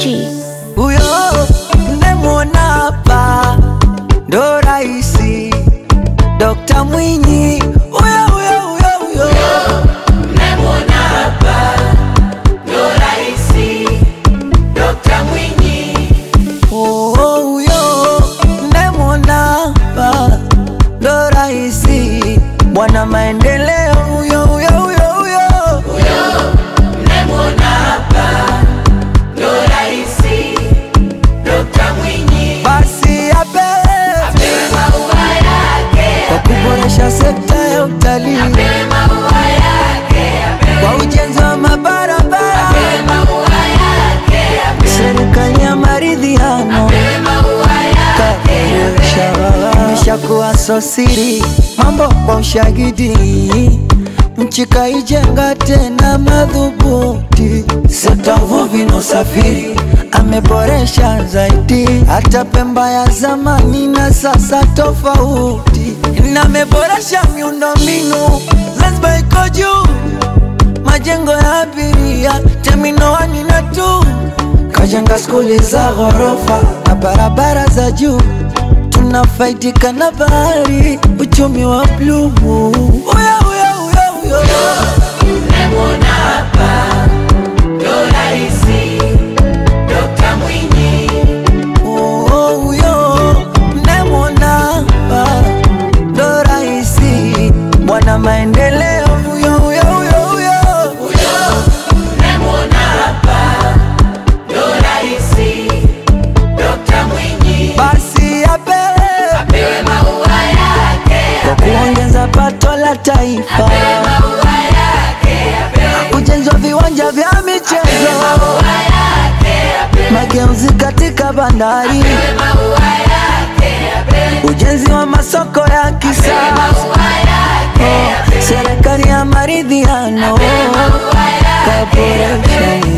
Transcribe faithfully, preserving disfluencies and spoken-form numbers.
G. Uyo mnemwona hapa ndo raisi Dokta Mwinyi. Uyo uyo uyo uyo mnemwona hapa ndo raisi Dokta Mwinyi. Oh, uyo mnemwona hapa ndo raisi Bwana Maendeleo. Uyo uyo uyo uyo Uyo mnemwona hapa ndo raisi Dokta Mwinyi. basi apewe Apewe maua yake, kwa kuboresha sekta ya utalii, apewe maua yake, kwa apewe ujenzi wa mabarabara, apewe maua yake, apewe serikali ya maridhiano apewe maua yake, imeshakuwa so siri, mambo kwa ushahidi, nchi kaijenga tena madhubuti, sekta uvuvi na usafiri ameboresha zaidi, hata Pemba ya zamani na sasa tofauti, na ameboresha miundombinu, Zanzibar iko juu, majengo ya abiria, terminal one na two, kajenga skuli za ghorofa na barabara za juu, tunafaidika na bahari, uchumi wa bluu. Uyo uyo uyo uyo mnemwona hapa ndo raisi Dokta Mwinyi. Oh, uyo mnemwona hapa ndo raisi Bwana Maendeleo. Uyo uyo uyo uyo Uyo mnemwona hapa ndo raisi Dokta Mwinyi. basi apewe Apewe maua yake, kwa kuongeza pato la taifa, apewe maua yake, apewe ujenzi wa viwanja vya michezo, maua yake, apewe mageuzi katika bandari, apewe maua yake, apewe ujenzi wa masoko ya kisasa, maua yake, apewe serikali ya maridhiano maua yake, kaboresha